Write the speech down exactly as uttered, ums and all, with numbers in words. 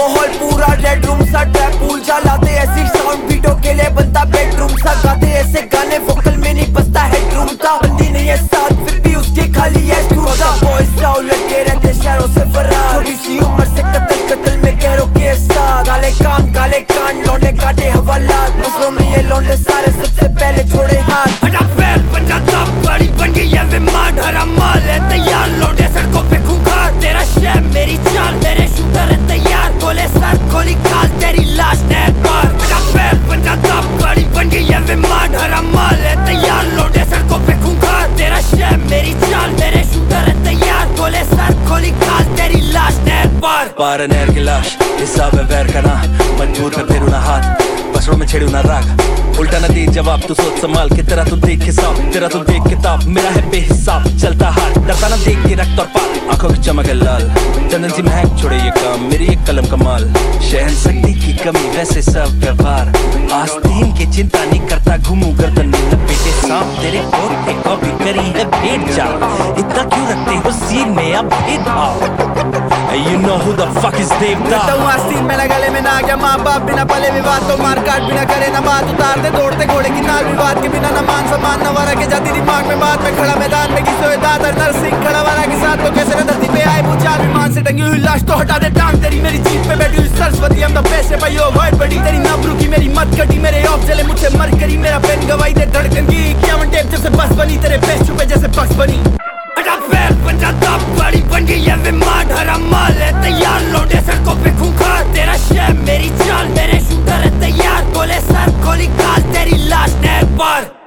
माहौल पूरा red room सा, ट्रैप पूल चलाते ऐसी साउंड बीटों के लिए बनता बेडरूम सा, गाते ऐसे गाने वोकल में नहीं बसता हेडरूम था। बंदी नहीं है साथ फिर भी उसके खाली है स्टूडा, बॉयज जाओ लड़के रहते शहरों से फरार, छोटी सी उम्र से कत्ल कत्ल में गहरों के साथ, काले काम काले कान लौंडे काटे हवालात, नस्लों में ये लौंडे सारे सबसे पहले छोड़े हाथ। हटा पैर पंजा तब बड़ी बन गई है विमान, हरा माल है तैयार, लौंडे सड़कों पे खूंखार, तेरा शहर मेरी चाल, मेरे शूटर है तैयार, गोले सर गोली खाल तेरी लाश नहर पार। हटा पैर पंजा तब बड़ी बन गई है विमान, हरा माल है तैयार, लौंडे सड़कों पे खूंखार, तेरा शहर मेरी चाल, मेरे शूटर है तैयार, गोले सर गोली खाल तेरी लाश नहर पार। पार नहर की लाश हिसाब है वैर का ना, मजबूर में फेरू ना हाथ, बसरों में छेड़ू ना राग, उल्टा ना दे जवाब, तू सोच संभाल के, तेरा तू देख हिसाब, तेरा तू देख किताब, मेरा है बेहिसाब चलता हाथ, डरता ना देख के रक्त और पाल, आंखों की चमक है लाल, चंदन सी महक छोड़े ये काम, मेरी एक कलम कमाल, शहनशक्ति की कमी वैसे सब व्यवहार, आस्तीन की चिंता नहीं करता, घूमू गर्दन में लपेटे सांप, तेरे पोते कॉपी करी है भेड़ चाल, इतना क्यों रखते हो सीन में अब भेदभाव। You know who the fuck is देवता। आस्तीन में गले में ना गया माँ बाप, बिना पले विवाद तो मार काट, बिना करे ना बात उतार दे, दौड़ते घोड़े की नाल, विवाद के बिना न मान सम्मान न वारा के जाती दिमाग में बात में खड़ा, मैदान में किसी दादर नरसिंह खड़ा वाला के साथ, तो कैसे न धरती पे आए भूचाल, विमान से टंगी हुई लाश तो हटा दे टांग तेरी, मेरी जीप पे बैठी हुई सरस्वती, हम तो पैसे भाई हो वर्ड बड़ी, तेरी नब्रू की मेरी मत कटी, मेरे ऑफ जले मुझसे मर करी, मेरा पेन गवाई दे धड़कन की, क्या टेप जैसे बस बनी, तेरे पेश छुपे जैसे बस बनी। हटा पैर पंजा तब बड़ी बन गई है विमान, हरा माल है तैयार, लौंडे सड़कों पे खूंखार, तेरा शहर मेरी चाल, मेरे शूटर है तैयार, गोले सर गोली खाल तेरी लाश नहर पार।